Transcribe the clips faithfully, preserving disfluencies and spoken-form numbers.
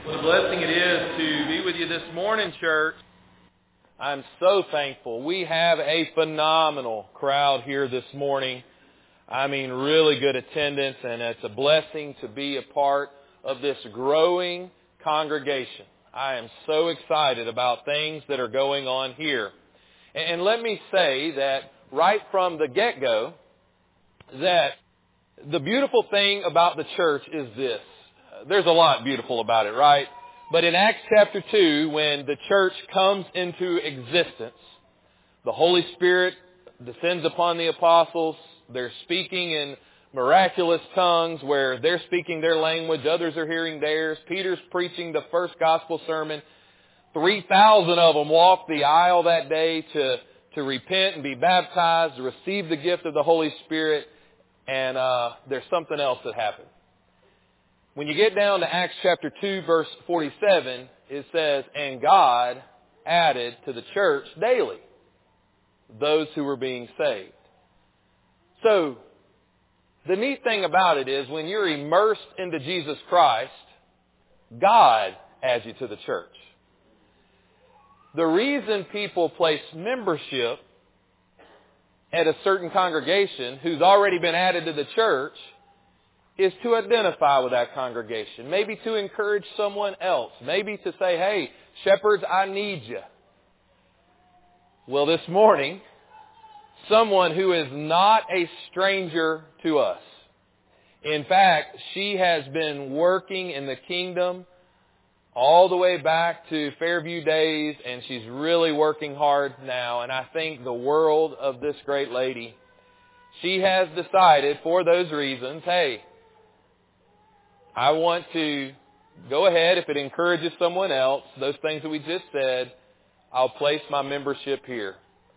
What a blessing it is to be with you this morning, church. I'm so thankful. We have a phenomenal crowd here this morning. I mean, really good attendance, and it's a blessing to be a part of this growing congregation. I am so excited about things that are going on here. And let me say that right from the get-go, that the beautiful thing about the church is this. There's a lot beautiful about it, right? But in Acts chapter two, when the church comes into existence, the Holy Spirit descends upon the apostles. They're speaking in miraculous tongues where they're speaking their language, others are hearing theirs. Peter's preaching the first gospel sermon. three thousand of them walked the aisle that day to, to repent and be baptized, to receive the gift of the Holy Spirit. And uh, there's something else that happened. When you get down to Acts chapter two, verse forty-seven, it says, "And God added to the church daily those who were being saved." So, the neat thing about it is when you're immersed into Jesus Christ, God adds you to the church. The reason people place membership at a certain congregation who's already been added to the church is to identify with that congregation. Maybe to encourage someone else. Maybe to say, hey, shepherds, I need you. Well, this morning, someone who is not a stranger to us. In fact, she has been working in the kingdom all the way back to Fairview days, and she's really working hard now. And I think the world of this great lady. She has decided for those reasons, hey, I want to go ahead, if it encourages someone else, those things that we just said, I'll place my membership here.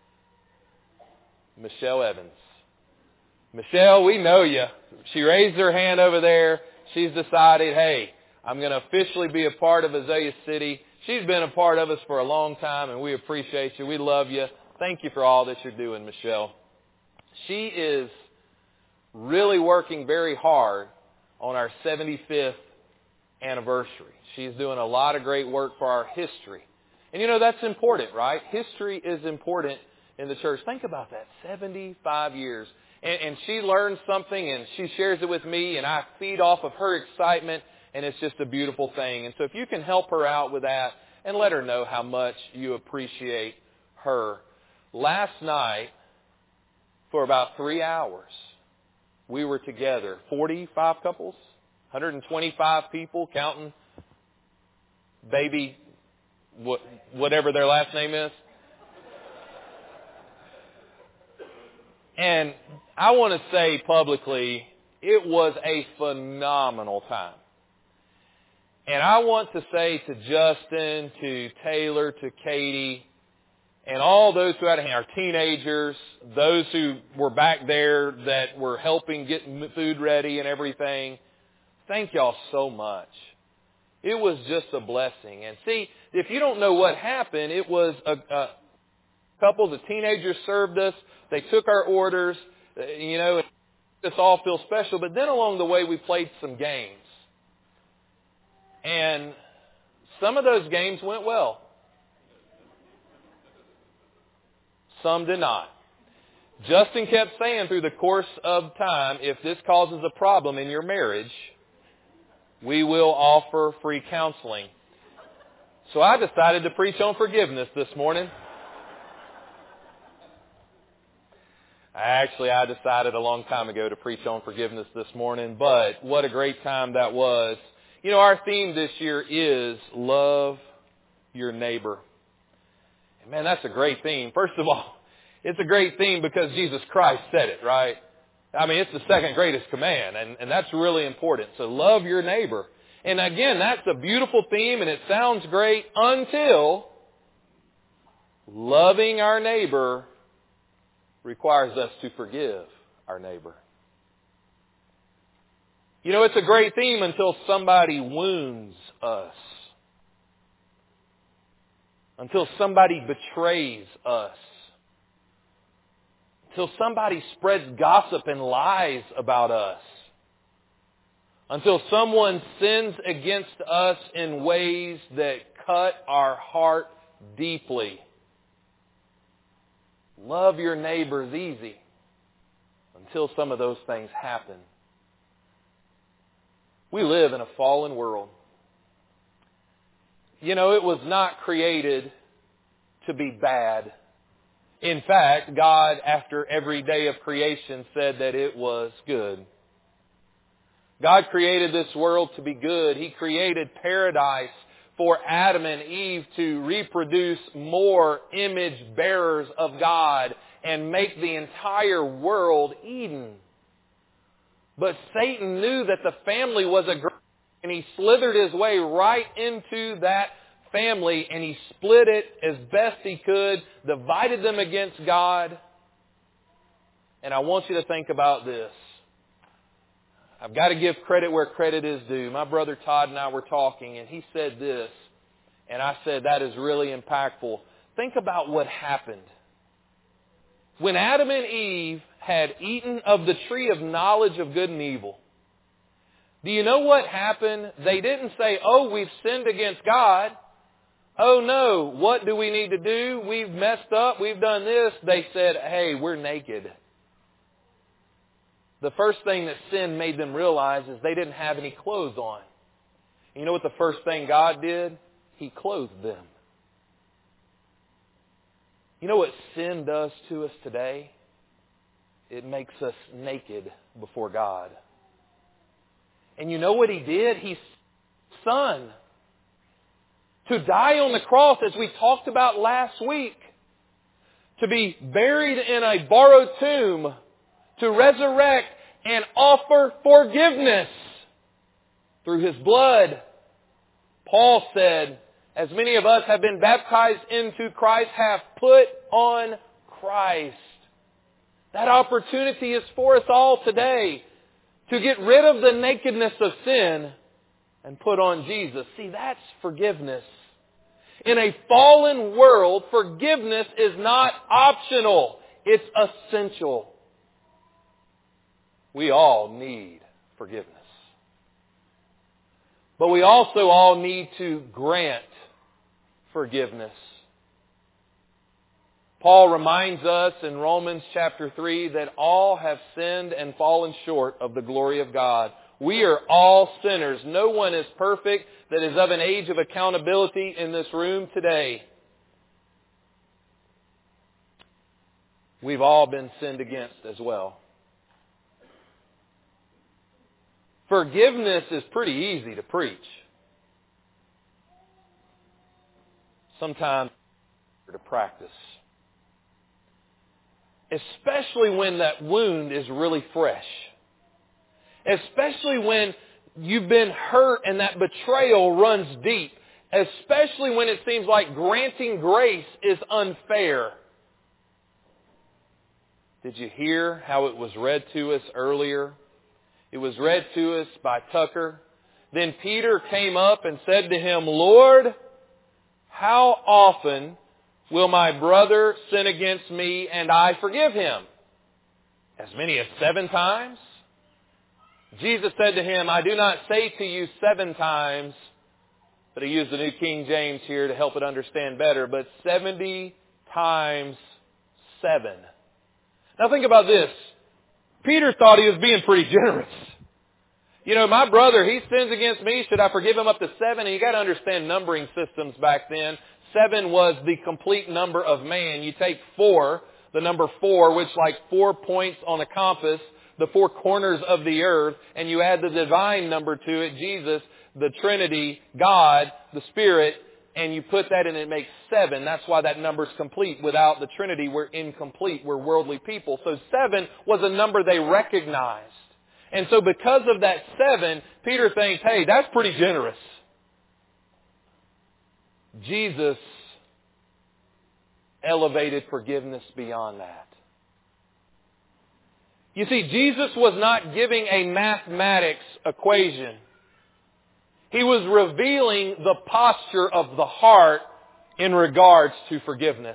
Michelle Evans. Michelle, we know you. She raised her hand over there. She's decided, hey, I'm going to officially be a part of Azalea City. She's been a part of us for a long time, and we appreciate you. We love you. Thank you for all that you're doing, Michelle. She is really working very hard on our seventy-fifth anniversary. She's doing a lot of great work for our history. And you know, that's important, right? History is important in the church. Think about that, seventy-five years. And, and she learns something and she shares it with me, and I feed off of her excitement, and it's just a beautiful thing. And so if you can help her out with that and let her know how much you appreciate her. Last night, for about three hours, we were together, forty-five couples, one hundred twenty-five people, counting baby, what, whatever their last name is. And I want to say publicly, it was a phenomenal time. And I want to say to Justin, to Taylor, to Katie, and all those who had our teenagers, those who were back there that were helping get food ready and everything, thank y'all so much. It was just a blessing. And see, if you don't know what happened, it was a, a couple, the teenagers served us. They took our orders. You know, it made us all feel special. But then along the way, we played some games. And some of those games went well. Some did not. Justin kept saying through the course of time, if this causes a problem in your marriage, we will offer free counseling. So I decided to preach on forgiveness this morning. Actually, I decided a long time ago to preach on forgiveness this morning, but what a great time that was. You know, our theme this year is love your neighbor. Man, that's a great theme. First of all, it's a great theme because Jesus Christ said it, right? I mean, it's the second greatest command, and, and that's really important. So love your neighbor. And again, that's a beautiful theme, and it sounds great until loving our neighbor requires us to forgive our neighbor. You know, it's a great theme until somebody wounds us. Until somebody betrays us. Until somebody spreads gossip and lies about us. until someone sins against us in ways that cut our heart deeply. Love your neighbors easy until some of those things happen. We live in a fallen world. You know, it was not created to be bad. In fact, God, after every day of creation, said that it was good. God created this world to be good. He created paradise for Adam and Eve to reproduce more image bearers of God and make the entire world Eden. But Satan knew that the family was a great, and he slithered his way right into that family, and he split it as best he could, divided them against God. And I want you to think about this. I've got to give credit where credit is due. My brother Todd and I were talking, and he said this, and I said, that is really impactful. Think about what happened. When Adam and Eve had eaten of the tree of knowledge of good and evil, do you know what happened? They didn't say, oh, we've sinned against God. Oh no, what do we need to do? We've messed up, we've done this. They said, hey, we're naked. The first thing that sin made them realize is they didn't have any clothes on. You know what the first thing God did? He clothed them. You know what sin does to us today? It makes us naked before God. And you know what He did? He sent His Son to die on the cross, as we talked about last week, to be buried in a borrowed tomb, to resurrect and offer forgiveness through His blood. Paul said, as many of us have been baptized into Christ, have put on Christ. That opportunity is for us all today to get rid of the nakedness of sin and put on Jesus. See, that's forgiveness. In a fallen world, forgiveness is not optional. It's essential. We all need forgiveness. But we also all need to grant forgiveness. Paul reminds us in Romans chapter three that all have sinned and fallen short of the glory of God. We are all sinners. No one is perfect that is of an age of accountability in this room today. We've all been sinned against as well. Forgiveness is pretty easy to preach. Sometimes to practice. Especially when that wound is really fresh. Especially when you've been hurt and that betrayal runs deep. Especially when it seems like granting grace is unfair. Did you hear how it was read to us earlier? It was read to us by Tucker. Then Peter came up and said to him, Lord, how often will my brother sin against me and I forgive him? As many as seven times? Jesus said to him, I do not say to you seven times, but I use the New King James here to help it understand better, but seventy times seven. Now think about this. Peter thought he was being pretty generous. You know, my brother, he sins against me. Should I forgive him up to seven? And you got to understand numbering systems back then. Seven was the complete number of man. You take four, the number four, which like four points on a compass, the four corners of the earth, and you add the divine number to it, Jesus, the Trinity, God, the Spirit, and you put that in, it makes seven. That's why that number's complete. Without the Trinity, we're incomplete. We're worldly people. So seven was a number they recognized. And so because of that seven, Peter thinks, hey, that's pretty generous. Jesus elevated forgiveness beyond that. You see, Jesus was not giving a mathematics equation. He was revealing the posture of the heart in regards to forgiveness.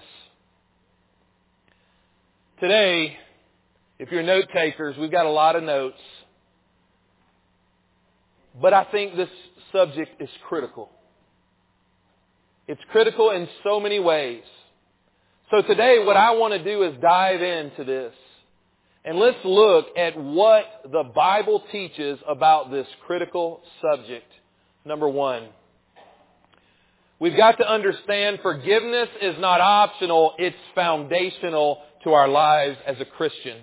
Today, if you're note takers, we've got a lot of notes. But I think this subject is critical. It's critical in so many ways. So today what I want to do is dive into this. And let's look at what the Bible teaches about this critical subject. Number one, we've got to understand forgiveness is not optional, it's foundational to our lives as a Christian.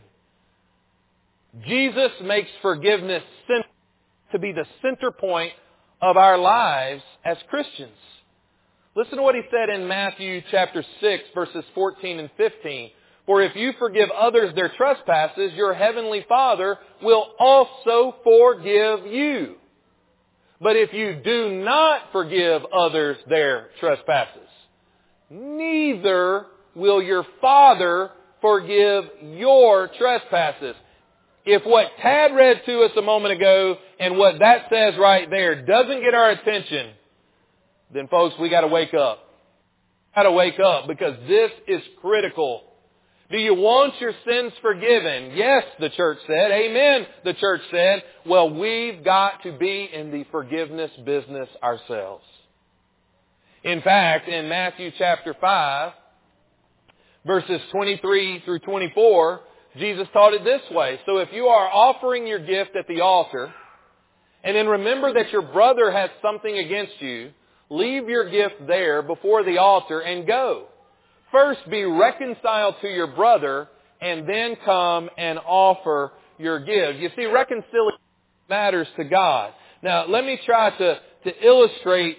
Jesus makes forgiveness to be the center point of our lives as Christians. Listen to what he said in Matthew chapter six, verses fourteen and fifteen. For if you forgive others their trespasses, your heavenly Father will also forgive you. But if you do not forgive others their trespasses, neither will your Father forgive your trespasses. If what Tad read to us a moment ago and what that says right there doesn't get our attention, then folks, we got to wake up. Got to wake up because this is critical. Do you want your sins forgiven? Yes, the church said. Amen, the church said. Well, we've got to be in the forgiveness business ourselves. In fact, in Matthew chapter five, verses twenty-three through twenty-four, Jesus taught it this way. So if you are offering your gift at the altar, and then remember that your brother has something against you, leave your gift there before the altar and go. First be reconciled to your brother and then come and offer your gift. You see, reconciliation matters to God. Now, let me try to, to illustrate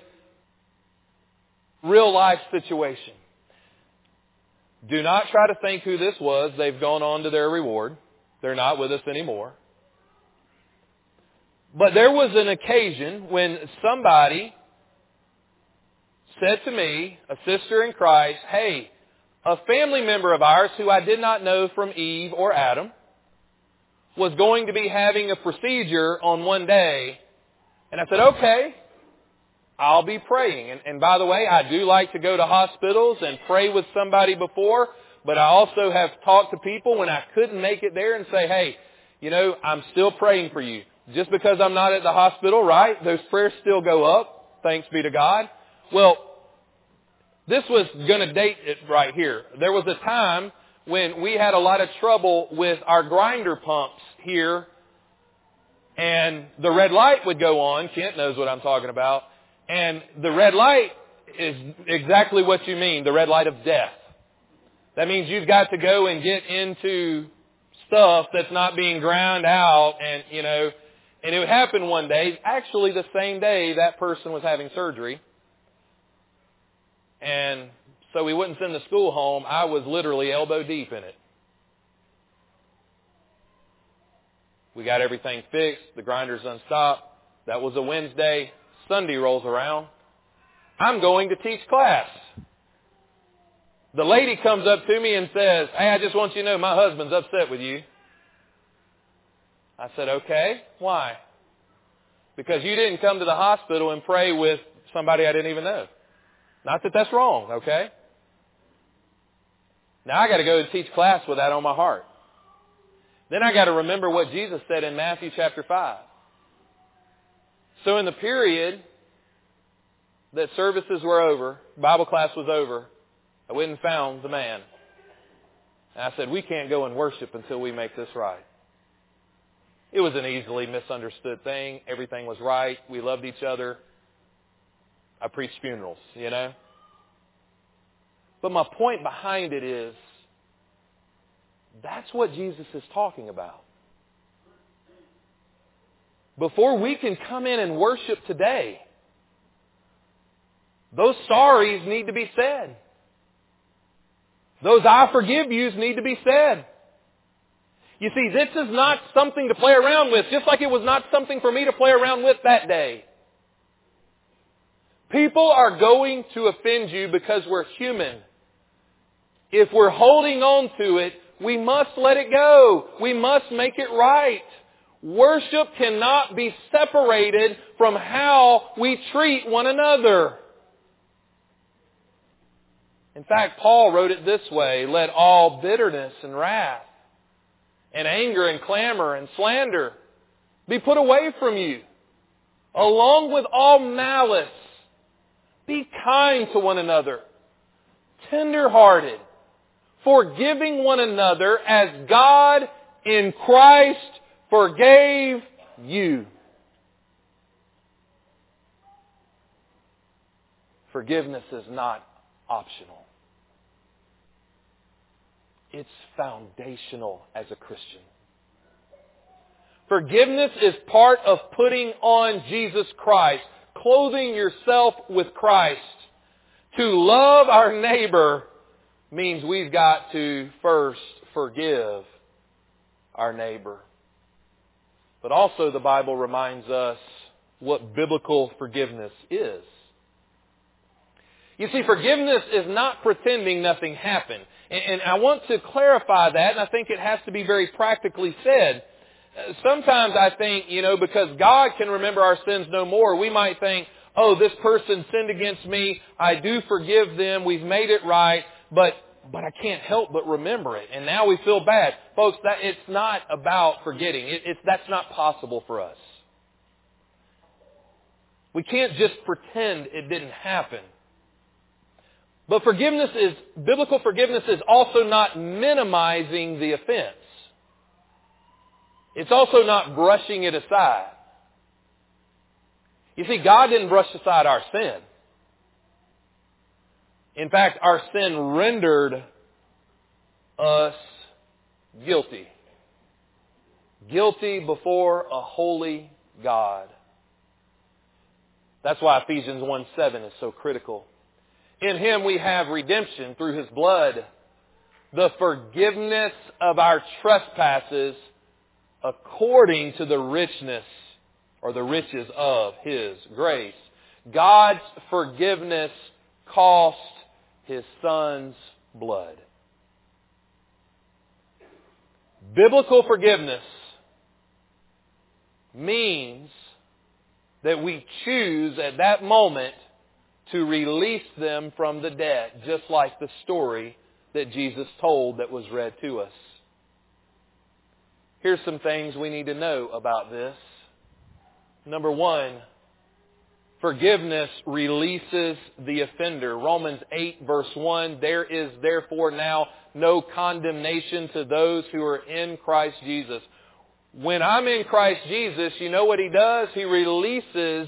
real life situation. Do not try to think who this was. They've gone on to their reward. They're not with us anymore. But there was an occasion when somebody said to me, a sister in Christ, hey, a family member of ours who I did not know from Eve or Adam was going to be having a procedure on one day. And I said, okay, I'll be praying. And, and by the way, I do like to go to hospitals and pray with somebody before, but I also have talked to people when I couldn't make it there and say, hey, you know, I'm still praying for you. Just because I'm not at the hospital, right? Those prayers still go up. Thanks be to God. Well, this was going to date it right here. There was a time when we had a lot of trouble with our grinder pumps here, and the red light would go on. Kent knows what I'm talking about. And the red light is exactly what you mean, the red light of death. That means you've got to go and get into stuff that's not being ground out, and, you know, and it would happen one day, actually the same day that person was having surgery. And so we wouldn't send the school home. I was literally elbow deep in it. We got everything fixed. The grinder's unstopped. That was a Wednesday. Sunday rolls around. I'm going to teach class. The lady comes up to me and says, hey, I just want you to know my husband's upset with you. I said, okay, why? Because you didn't come to the hospital and pray with somebody I didn't even know. Not that that's wrong, okay? Now I got to go and teach class with that on my heart. Then I got to remember what Jesus said in Matthew chapter five. So in the period that services were over, Bible class was over, I went and found the man. And I said, we can't go and worship until we make this right. It was an easily misunderstood thing. Everything was right. We loved each other. I preach funerals, you know. But my point behind it is, that's what Jesus is talking about. Before we can come in and worship today, those sorries need to be said. Those I forgive yous need to be said. You see, this is not something to play around with, just like it was not something for me to play around with that day. People are going to offend you because we're human. If we're holding on to it, we must let it go. We must make it right. Worship cannot be separated from how we treat one another. In fact, Paul wrote it this way, let all bitterness and wrath and anger and clamor and slander be put away from you. along with all malice. Be kind to one another, tender-hearted, forgiving one another as God in Christ forgave you. Forgiveness is not optional. It's foundational as a Christian. Forgiveness is part of putting on Jesus Christ, clothing yourself with Christ. To love our neighbor means we've got to first forgive our neighbor. But also the Bible reminds us what biblical forgiveness is. You see, forgiveness is not pretending nothing happened. And I want to clarify that, and I think it has to be very practically said. Sometimes I think, you know, because God can remember our sins no more, we might think, oh, this person sinned against me, I do forgive them, we've made it right, but but I can't help but remember it. And now we feel bad. Folks, that it's not about forgetting. It, it's, that's not possible for us. We can't just pretend it didn't happen. But forgiveness is, biblical forgiveness is also not minimizing the offense. It's also not brushing it aside. You see, God didn't brush aside our sin. In fact, our sin rendered us guilty. Guilty before a holy God. That's why Ephesians one seven is so critical. In Him we have redemption through His blood, the forgiveness of our trespasses according to the richness or the riches of His grace. God's forgiveness cost His Son's blood. Biblical forgiveness means that we choose at that moment to release them from the debt, just like the story that Jesus told that was read to us. Here's some things we need to know about this. Number one, forgiveness releases the offender. Romans eight verse one, there is therefore now no condemnation to those who are in Christ Jesus. When I'm in Christ Jesus, you know what He does? He releases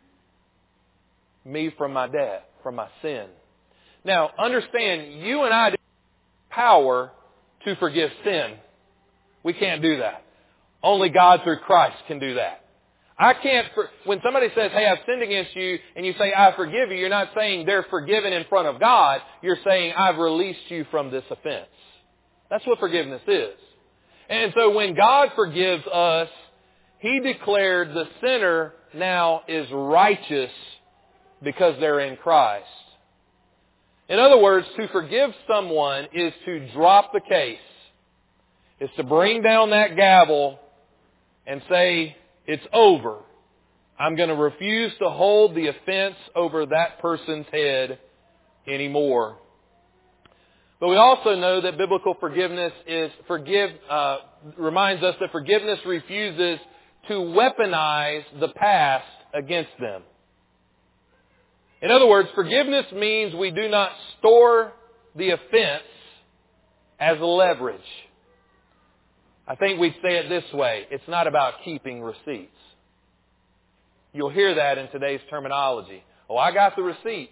me from my debt, from my sin. Now, understand, you and I don't have power to forgive sin. We can't do that. Only God through Christ can do that. I can't, when somebody says, hey, I've sinned against you, and you say, I forgive you, you're not saying they're forgiven in front of God. You're saying, I've released you from this offense. That's what forgiveness is. And so when God forgives us, He declared the sinner now is righteous because they're in Christ. In other words, to forgive someone is to drop the case. It's to bring down that gavel and say, it's over. I'm going to refuse to hold the offense over that person's head anymore. But we also know that biblical forgiveness is forgive uh, reminds us that forgiveness refuses to weaponize the past against them. In other words, forgiveness means we do not store the offense as leverage. I think we'd say it this way. It's not about keeping receipts. You'll hear that in today's terminology. Oh, I got the receipts.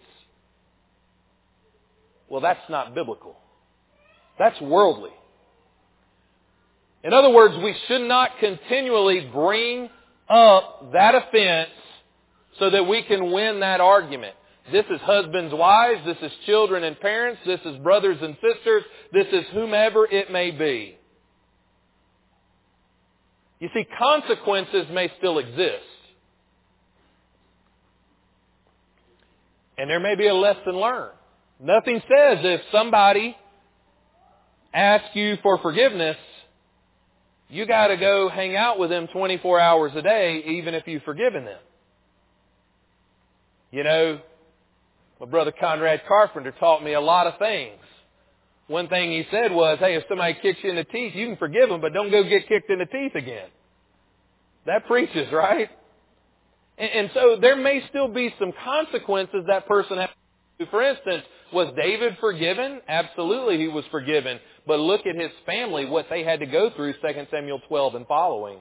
Well, that's not biblical. That's worldly. In other words, we should not continually bring up that offense so that we can win that argument. This is husbands, wives. This is children and parents. This is brothers and sisters. This is whomever it may be. You see, consequences may still exist. And there may be a lesson learned. Nothing says if somebody asks you for forgiveness, you got to go hang out with them twenty-four hours a day, even if you've forgiven them. You know, my brother Conrad Carpenter taught me a lot of things. One thing he said was, hey, if somebody kicks you in the teeth, you can forgive them, but don't go get kicked in the teeth again. That preaches, right? And, and so there may still be some consequences that person has to do. For instance, was David forgiven? Absolutely, he was forgiven. But look at his family, what they had to go through, Second Samuel twelve and following.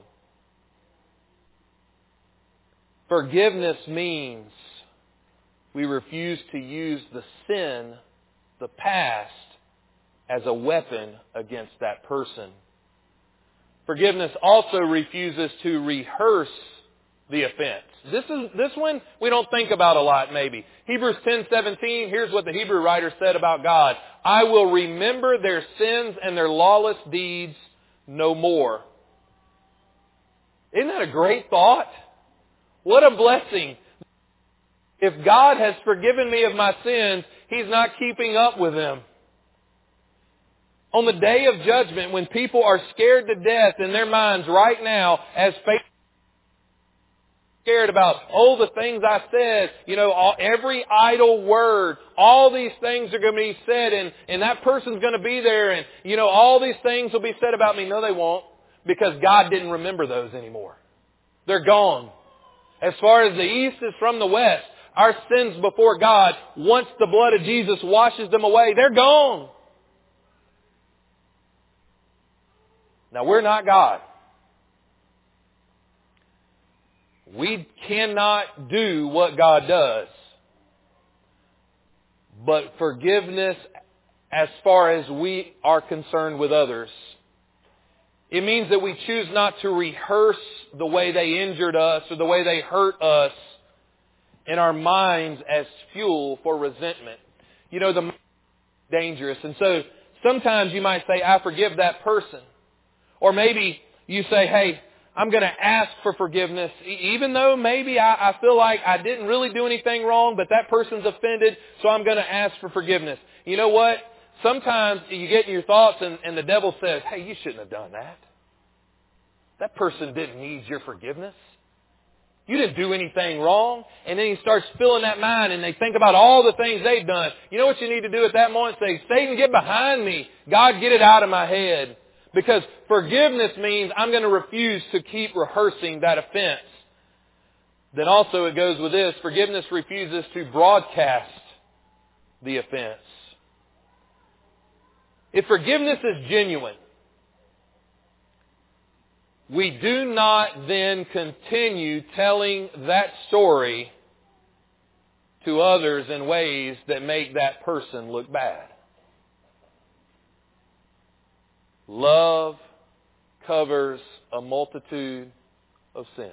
Forgiveness means we refuse to use the sin, the past, as a weapon against that person. Forgiveness also refuses to rehearse the offense. This is this one we don't think about a lot maybe. Hebrews ten seventeen, here's what the Hebrew writer said about God. I will remember their sins and their lawless deeds no more. Isn't that a great thought? What a blessing. If God has forgiven me of my sins, He's not keeping up with them. On the day of judgment, when people are scared to death in their minds right now, as faith scared about, oh, the things I said, you know, all, every idle word, all these things are going to be said, and, and that person's going to be there, and, you know, all these things will be said about me. No, they won't, because God didn't remember those anymore. They're gone. As far as the east is from the west, our sins before God, once the blood of Jesus washes them away, they're gone. Now, we're not God. We cannot do what God does. But forgiveness, as far as we are concerned with others, it means that we choose not to rehearse the way they injured us or the way they hurt us in our minds as fuel for resentment. You know, the mind is dangerous. And so sometimes you might say, I forgive that person. Or maybe you say, hey, I'm going to ask for forgiveness, even though maybe I, I feel like I didn't really do anything wrong, but that person's offended, so I'm going to ask for forgiveness. You know what? Sometimes you get in your thoughts and, and the devil says, hey, you shouldn't have done that. That person didn't need your forgiveness. You didn't do anything wrong. And then he starts filling that mind and they think about all the things they've done. You know what you need to do at that moment? Say, Satan, get behind me. God, get it out of my head. Because forgiveness means I'm going to refuse to keep rehearsing that offense. Then also it goes with this. Forgiveness refuses to broadcast the offense. If forgiveness is genuine, we do not then continue telling that story to others in ways that make that person look bad. Love covers a multitude of sins.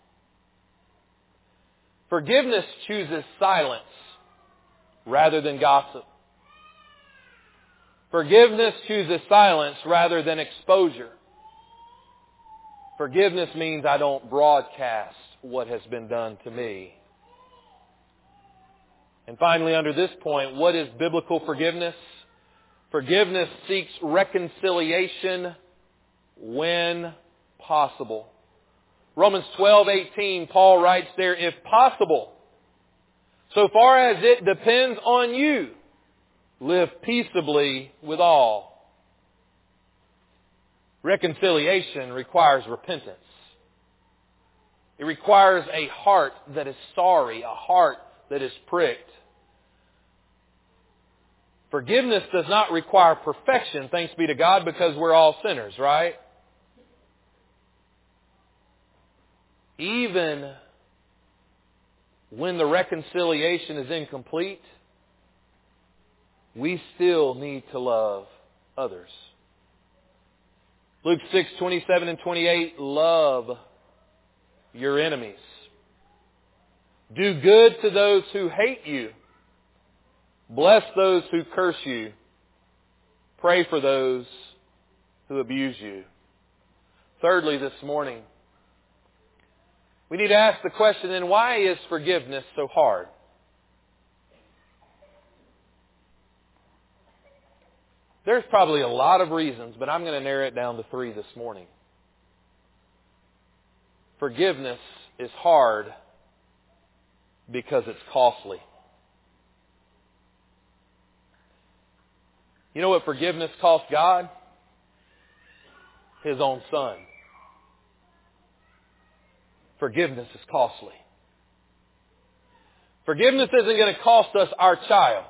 Forgiveness chooses silence rather than gossip. Forgiveness chooses silence rather than exposure. Forgiveness means I don't broadcast what has been done to me. And finally, under this point, what is biblical forgiveness? Forgiveness seeks reconciliation when possible. Romans twelve eighteen, Paul writes there, if possible, so far as it depends on you, live peaceably with all. Reconciliation requires repentance. It requires a heart that is sorry, a heart that is pricked. Forgiveness does not require perfection, thanks be to God, because we're all sinners, right? Even when the reconciliation is incomplete, we still need to love others. Luke six twenty-seven and twenty-eight, love your enemies. Do good to those who hate you. Bless those who curse you. Pray for those who abuse you. Thirdly, this morning, we need to ask the question, then why is forgiveness so hard? There's probably a lot of reasons, but I'm going to narrow it down to three this morning. Forgiveness is hard because it's costly. You know what forgiveness cost God? His own Son. Forgiveness is costly. Forgiveness isn't going to cost us our child,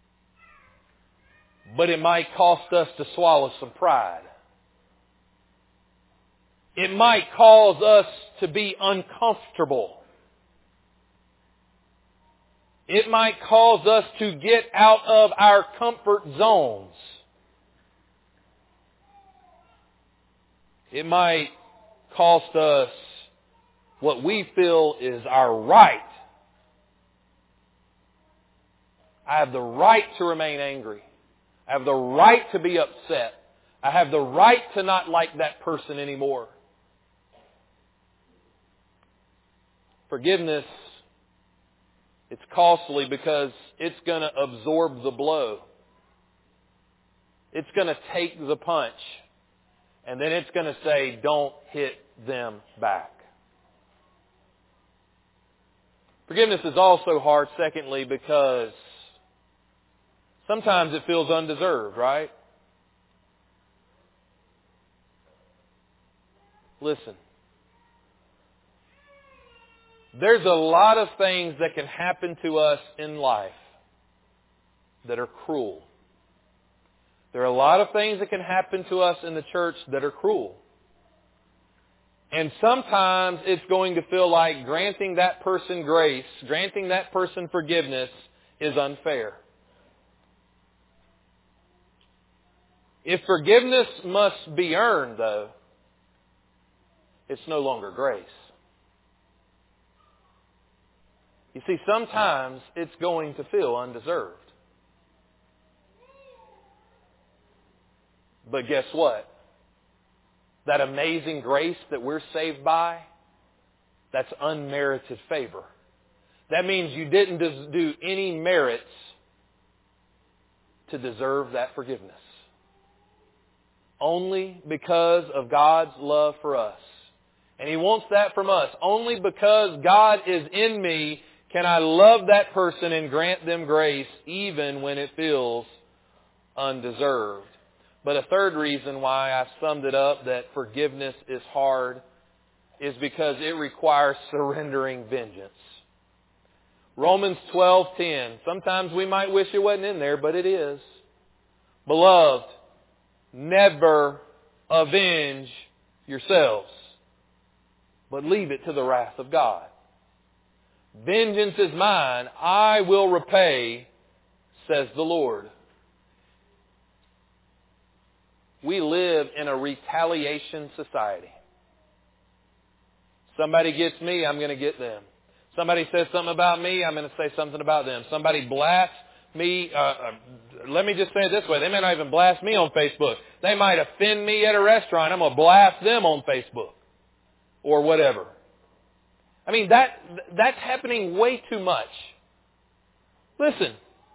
but it might cost us to swallow some pride. It might cause us to be uncomfortable. It might cause us to get out of our comfort zones. It might cost us what we feel is our right. I have the right to remain angry. I have the right to be upset. I have the right to not like that person anymore. Forgiveness, it's costly because it's going to absorb the blow. It's going to take the punch. And then it's going to say, don't hit them back. Forgiveness is also hard, secondly, because sometimes it feels undeserved, right? Listen. There's a lot of things that can happen to us in life that are cruel. There are a lot of things that can happen to us in the church that are cruel. And sometimes it's going to feel like granting that person grace, granting that person forgiveness is unfair. If forgiveness must be earned, though, it's no longer grace. You see, sometimes it's going to feel undeserved. But guess what? That amazing grace that we're saved by, that's unmerited favor. That means you didn't do any merits to deserve that forgiveness. Only because of God's love for us. And He wants that from us. Only because God is in me can I love that person and grant them grace even when it feels undeserved. But a third reason why I summed it up that forgiveness is hard is because it requires surrendering vengeance. Romans twelve ten. Sometimes we might wish it wasn't in there, but it is. Beloved, never avenge yourselves, but leave it to the wrath of God. Vengeance is mine, I will repay, says the Lord. We live in a retaliation society. Somebody gets me, I'm going to get them. Somebody says something about me, I'm going to say something about them. Somebody blasts me, uh, uh, let me just say it this way, they may not even blast me on Facebook. They might offend me at a restaurant, I'm going to blast them on Facebook. Or whatever. I mean, that that's happening way too much. Listen.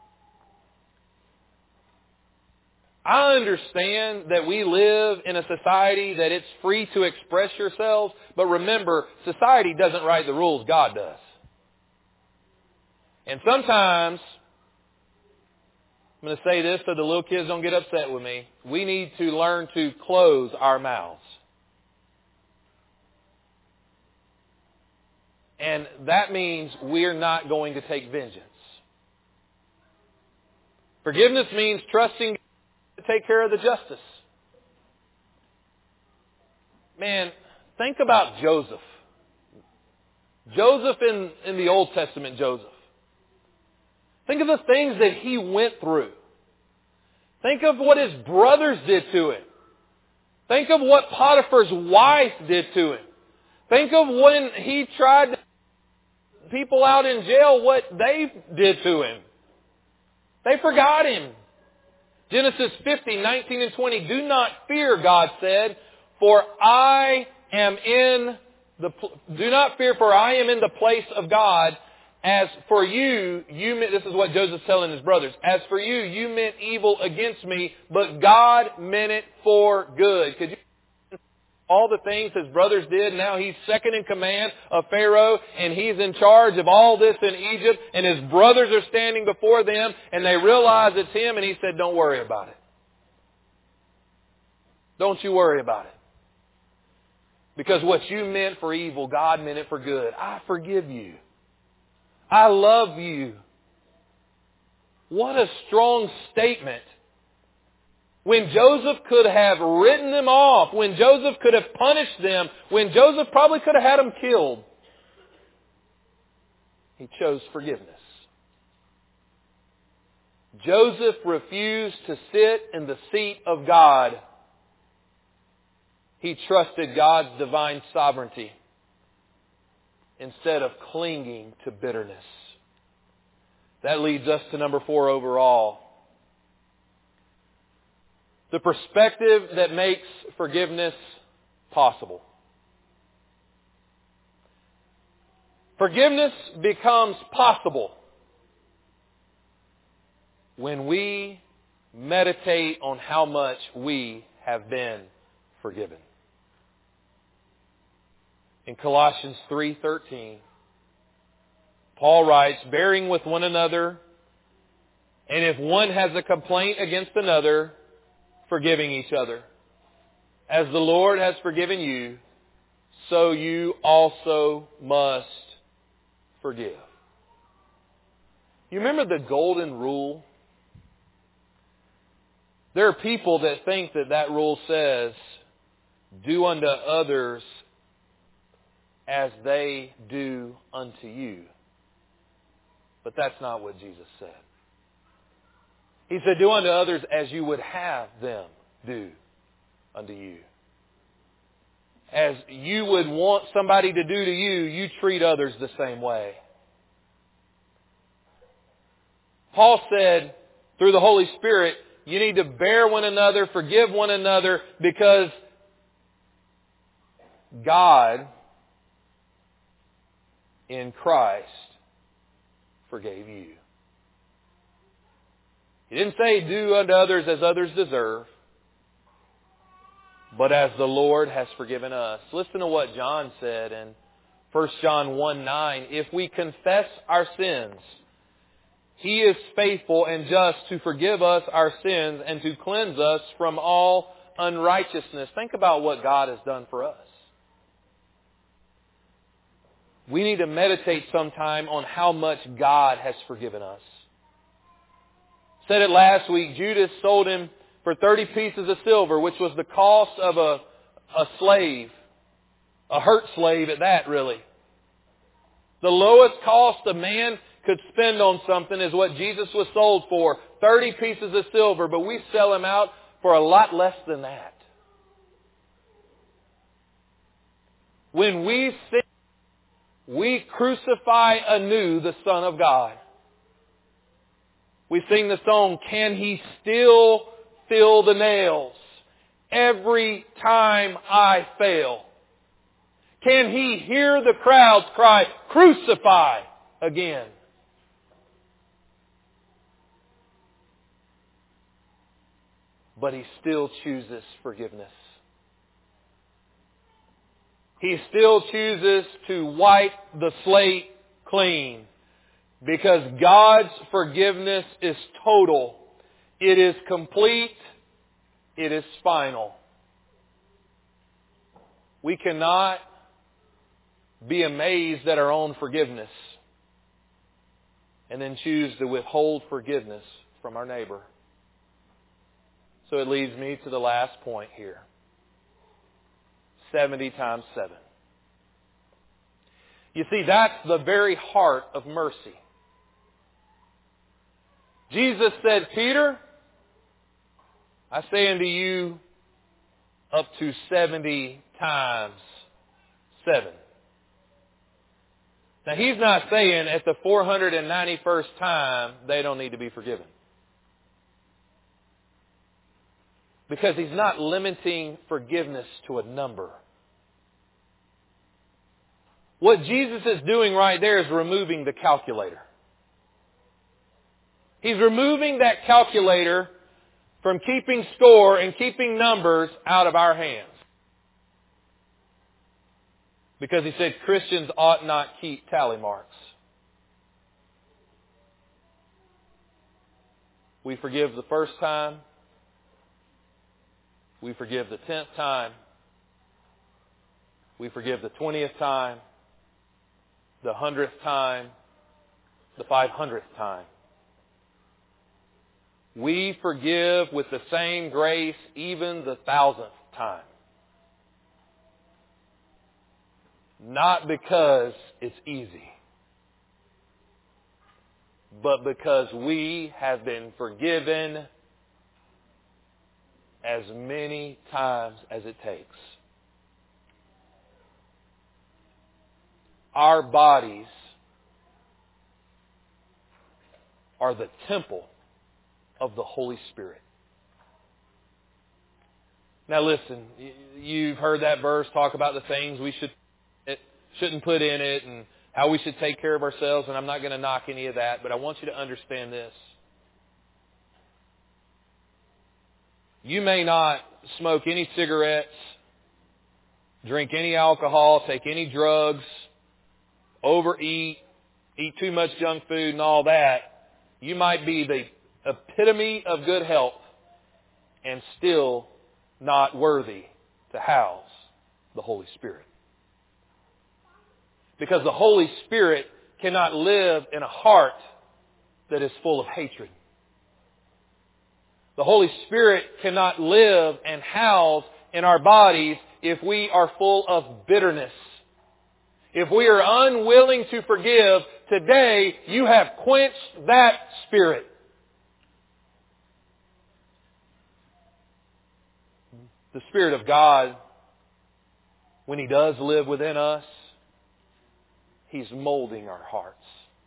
I understand that we live in a society that it's free to express yourselves, but remember, society doesn't write the rules, God does. And sometimes, I'm going to say this so the little kids don't get upset with me, we need to learn to close our mouths. And that means we're not going to take vengeance. Forgiveness means trusting God to take care of the justice. Man, think about Joseph. Joseph in, in the Old Testament, Joseph. Think of the things that he went through. Think of what his brothers did to him. Think of what Potiphar's wife did to him. Think of when he tried to people out in jail, what they did to him. They forgot him. Genesis fifty, nineteen and twenty. Do not fear, God said, for I am in the, do not fear, for I am in the place of God. As for you, you meant, this is what Joseph's telling his brothers. As for you, you meant evil against me, but God meant it for good. Could you all the things his brothers did? Now he's second in command of Pharaoh, and he's in charge of all this in Egypt, and his brothers are standing before them, and they realize it's him, and he said, don't worry about it. Don't you worry about it. Because what you meant for evil, God meant it for good. I forgive you. I love you. What a strong statement. When Joseph could have written them off, when Joseph could have punished them, when Joseph probably could have had them killed, he chose forgiveness. Joseph refused to sit in the seat of God. He trusted God's divine sovereignty instead of clinging to bitterness. That leads us to number four overall. The perspective that makes forgiveness possible. Forgiveness becomes possible when we meditate on how much we have been forgiven. In Colossians three thirteen, Paul writes, bearing with one another, and if one has a complaint against another, forgiving each other. As the Lord has forgiven you, so you also must forgive. You remember the golden rule? There are people that think that that rule says, do unto others as they do unto you. But that's not what Jesus said. He said, do unto others as you would have them do unto you. As you would want somebody to do to you, you treat others the same way. Paul said, through the Holy Spirit, you need to bear one another, forgive one another, because God in Christ forgave you. He didn't say do unto others as others deserve, but as the Lord has forgiven us. Listen to what John said in First John one nine. If we confess our sins, He is faithful and just to forgive us our sins and to cleanse us from all unrighteousness. Think about what God has done for us. We need to meditate sometime on how much God has forgiven us. Said it last week, Judas sold Him for thirty pieces of silver, which was the cost of a, a slave. A hurt slave at that, really. The lowest cost a man could spend on something is what Jesus was sold for. thirty pieces of silver, but we sell Him out for a lot less than that. When we sin, we crucify anew the Son of God. We sing the song, Can He Still Feel the Nails Every Time I Fail? Can He hear the crowds cry, Crucify again? But He still chooses forgiveness. He still chooses to wipe the slate clean. Because God's forgiveness is total. It is complete. It is final. We cannot be amazed at our own forgiveness and then choose to withhold forgiveness from our neighbor. So it leads me to the last point here. seventy times seven. You see, that's the very heart of mercy. Jesus said, Peter, I say unto you up to seventy times seven. Now, He's not saying at the four hundred ninety-first time they don't need to be forgiven. Because He's not limiting forgiveness to a number. What Jesus is doing right there is removing the calculator. He's removing that calculator from keeping score and keeping numbers out of our hands. Because He said Christians ought not keep tally marks. We forgive the first time. We forgive the tenth time. We forgive the twentieth time. The hundredth time. the five hundredth time. We forgive with the same grace even the thousandth time. Not because it's easy, but because we have been forgiven as many times as it takes. Our bodies are the temple of the Holy Spirit. Now listen, you've heard that verse talk about the things we should it shouldn't put in it and how we should take care of ourselves, and I'm not going to knock any of that, but I want you to understand this. You may not smoke any cigarettes, drink any alcohol, take any drugs, overeat, eat too much junk food and all that. You might be the epitome of good health and still not worthy to house the Holy Spirit. Because the Holy Spirit cannot live in a heart that is full of hatred. The Holy Spirit cannot live and house in our bodies if we are full of bitterness. If we are unwilling to forgive, today you have quenched that Spirit. The Spirit of God, when He does live within us, He's molding our hearts.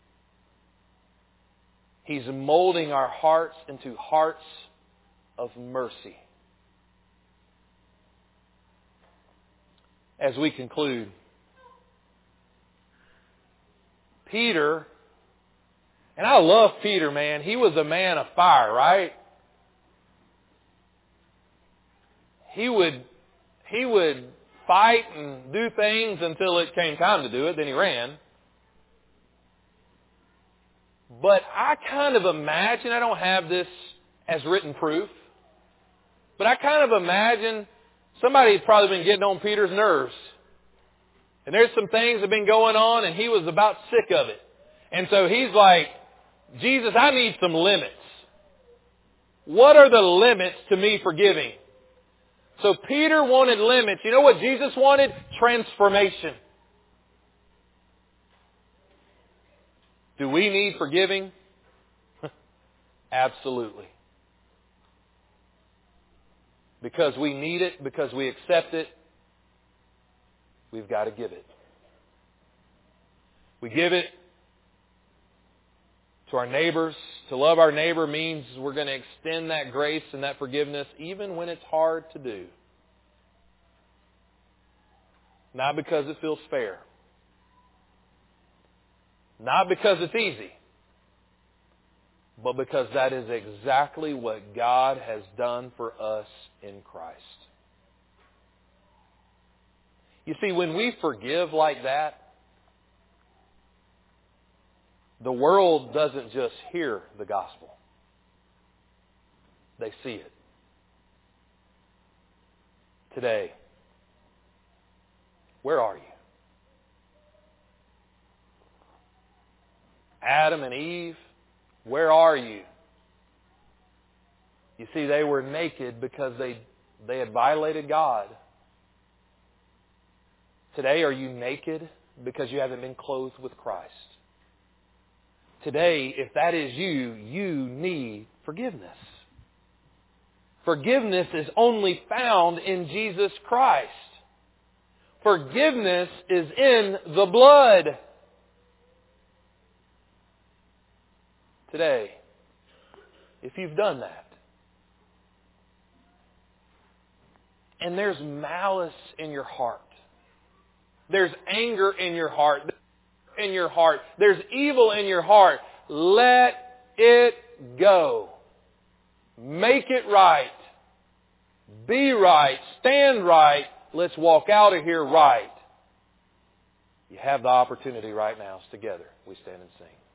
He's molding our hearts into hearts of mercy. As we conclude, Peter, and I love Peter, man. He was a man of fire, right? He would, he would fight and do things until it came time to do it. Then he ran. But I kind of imagine, I don't have this as written proof, but I kind of imagine somebody had probably been getting on Peter's nerves. And there's some things that have been going on and he was about sick of it. And so he's like, Jesus, I need some limits. What are the limits to me forgiving? So Peter wanted limits. You know what Jesus wanted? Transformation. Do we need forgiving? Absolutely. Because we need it, because we accept it, we've got to give it. We give it to our neighbors. To love our neighbor means we're going to extend that grace and that forgiveness even when it's hard to do. Not because it feels fair. Not because it's easy. But because that is exactly what God has done for us in Christ. You see, when we forgive like that, the world doesn't just hear the gospel. They see it. Today, where are you? Adam and Eve, where are you? You see, they were naked because they, they had violated God. Today, are you naked because you haven't been clothed with Christ? Today, if that is you, you need forgiveness. Forgiveness is only found in Jesus Christ. Forgiveness is in the blood. Today, if you've done that, and there's malice in your heart, there's anger in your heart, in your heart, there's evil in your heart, let it go. Make it right. Be right. Stand right. Let's walk out of here right. You have the opportunity right now. Together, we stand and sing.